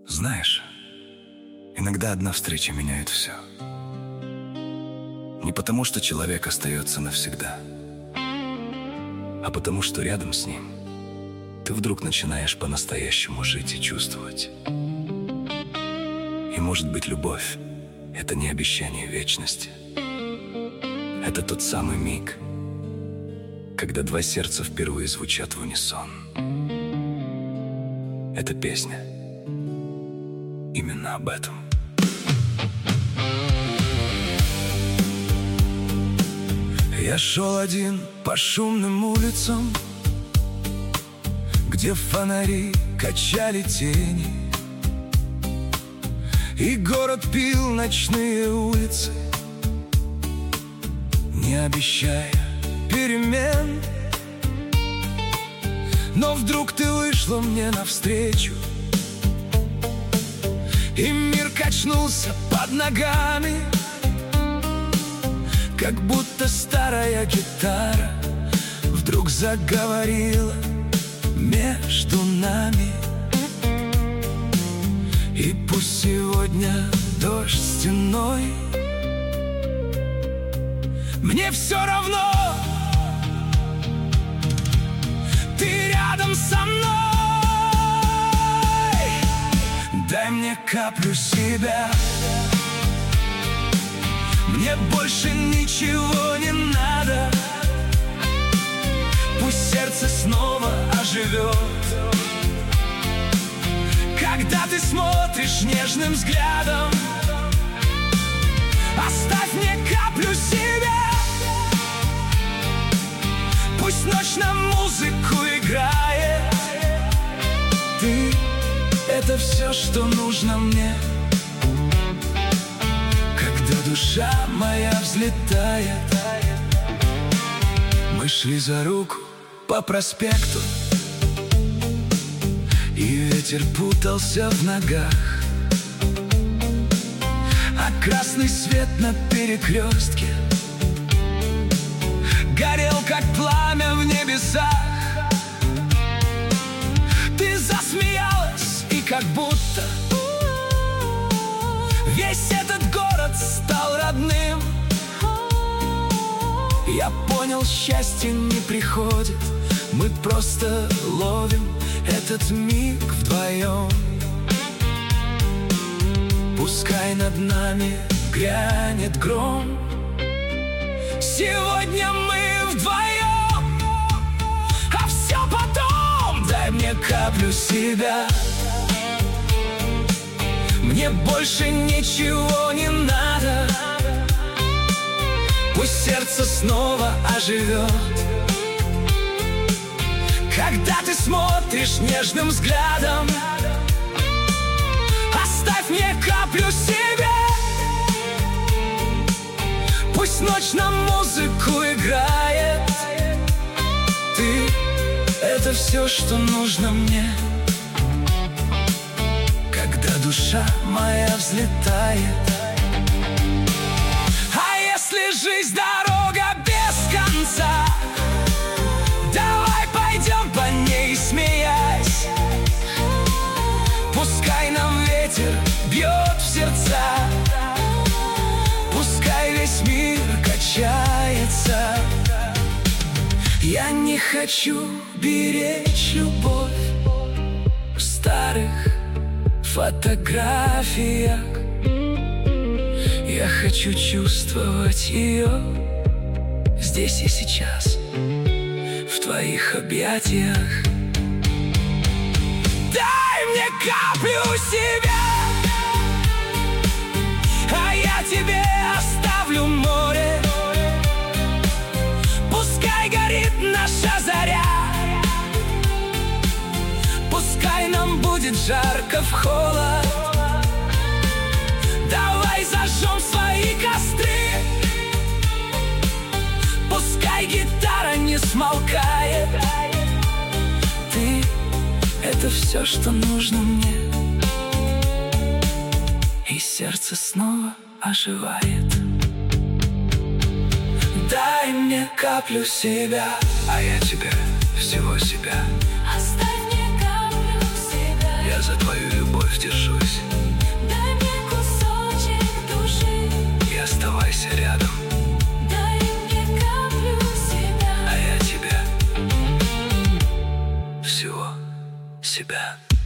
Знаешь, иногда одна встреча меняет все. Не потому, что человек остается навсегда, а потому, что рядом с ним ты вдруг начинаешь по-настоящему жить и чувствовать. И может быть, любовь — это не обещание вечности. Это тот самый миг, когда два сердца впервые звучат в унисон. Эта песня именно об этом. Я шел один по шумным улицам, где фонари качали тени, и город пил ночные улицы, не обещая перемен. Но вдруг ты вышла мне навстречу, и мир качнулся под ногами, как будто старая гитара вдруг заговорила между нами. И пусть сегодня дождь стеной, мне все равно, ты рядом со мной. Дай мне каплю себя, мне больше ничего не надо. Пусть сердце снова оживет, когда ты смотришь нежным взглядом. Оставь мне каплю себя, пусть ночь на музыку играет. Ты — это все, что нужно мне, когда душа моя взлетает. Мы шли за руку по проспекту, и ветер путался в ногах, а красный свет на перекрестке горел, как пламя в небесах. Ты засмеялась, и как будто весь этот город стал родным. Я понял, счастье не приходит, мы просто ловим этот миг вдвоем. Пускай над нами грянет гром, сегодня мы вдвоем, а все потом. Дай мне каплю себя, мне больше ничего не надо. Пусть сердце снова оживет, когда ты смотришь нежным взглядом. Оставь мне каплю себя, пусть ночь на музыку играет. Ты — это все, что нужно мне, когда душа моя взлетает. Жизнь дорога без конца, давай пойдем по ней, смеясь. Пускай нам ветер бьет в сердца, пускай весь мир качается. Я не хочу беречь любовь в старых фотографиях, я хочу чувствовать ее здесь и сейчас, в твоих объятиях. Дай мне каплю себя, а я тебе оставлю море. Пускай горит наша заря, пускай нам будет жарко в холод. Давай зажжем свои костры, пускай гитара не смолкает. Ты — это все, что нужно мне, и сердце снова оживает. Дай мне каплю себя, а я тебе всего себя. Оставь мне каплю себя, я Я за твою любовь держусь. Дай мне кусочек души И оставайся рядом, дай мне каплю себя. а я тебе всего себя.